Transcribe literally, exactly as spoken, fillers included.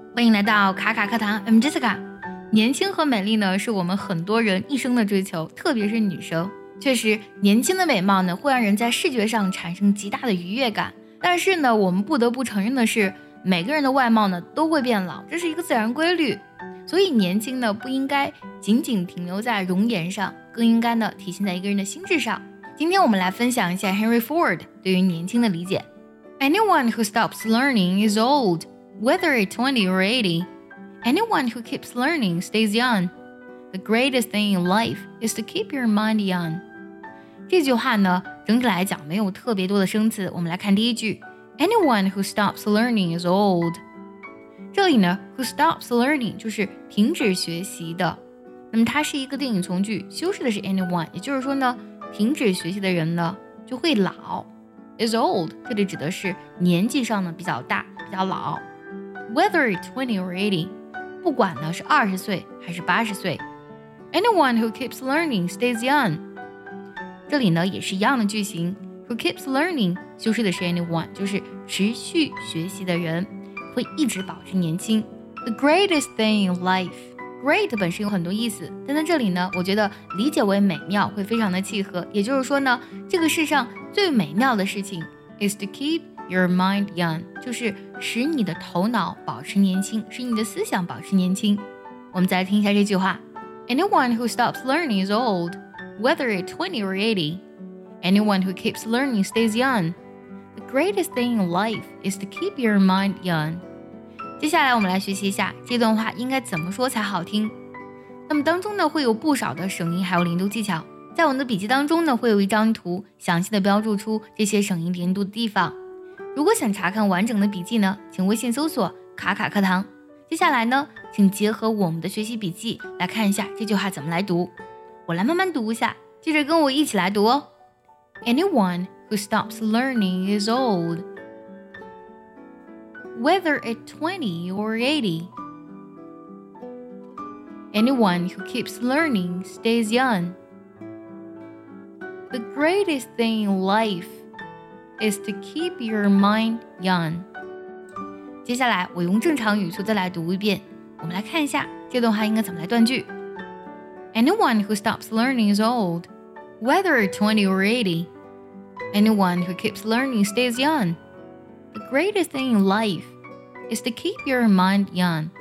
欢迎来到卡卡课堂 I'm Jessica。 年轻和美丽呢，是我们很多人一生的追求，特别是女生。确实，年轻的美貌呢，会让人在视觉上产生极大的愉悦感。但是呢，我们不得不承认的是，每个人的外貌呢都会变老，这是一个自然规律。所以年轻呢，不应该仅仅停留在容颜上，更应该呢体现在一个人的心智上。今天我们来分享一下 Henry Ford 对于年轻的理解。 Anyone who stops learning is old, whether it's twenty or eighty. Anyone who keeps learning stays young. The greatest thing in life is to keep your mind young. 这句话呢，整体来讲没有特别多的生词。我们来看第一句 Anyone who stops learning is old. 这里呢 who stops learning 就是停止学习的，那么它是一个定语从句，修饰的是 anyone， 也就是说呢，停止学习的人呢就会老。 is old 这里指的是年纪上呢比较大，比较老。 Whether it's twenty or eighty 不管呢是二十岁还是八十岁。 Anyone who keeps learning stays young， 这里呢也是一样的句型， who keeps learning 修饰的是 anyone， 就是持续学习的人会一直保持年轻。 The greatest thing in life， great 本身有很多意思，但在这里呢，我觉得理解为美妙会非常的契合。也就是说呢，这个世上最美妙的事情 is to keep your mind young， 就是使你的头脑保持年轻，使你的思想保持年轻。我们再来听一下这句话 Anyone who stops learning is old, whether it's twenty or eighty. Anyone who keeps learning stays young. The greatest thing in life is to keep your mind young. 接下来我们来学习一下这段话应该怎么说才好听。那么当中呢会有不少的省音还有连读技巧，在我们的笔记当中呢会有一张图详细的标注出这些省音连读的地方。如果想查看完整的笔记呢，请微信搜索卡卡课堂。接下来呢，请结合我们的学习笔记来看一下这句话怎么来读。我来慢慢读一下，接着跟我一起来读哦。Anyone who stops learning is old, whether it's twenty or eighty. Anyone who keeps learning stays young. The greatest thing in life is to keep your mind young. 接下来我用正常语速再来读一遍，我们来看一下这段话应该怎么来断句。Anyone who stops learning is old, whether it's twenty or eighty. Anyone who keeps learning stays young. The greatest thing in life is to keep your mind young.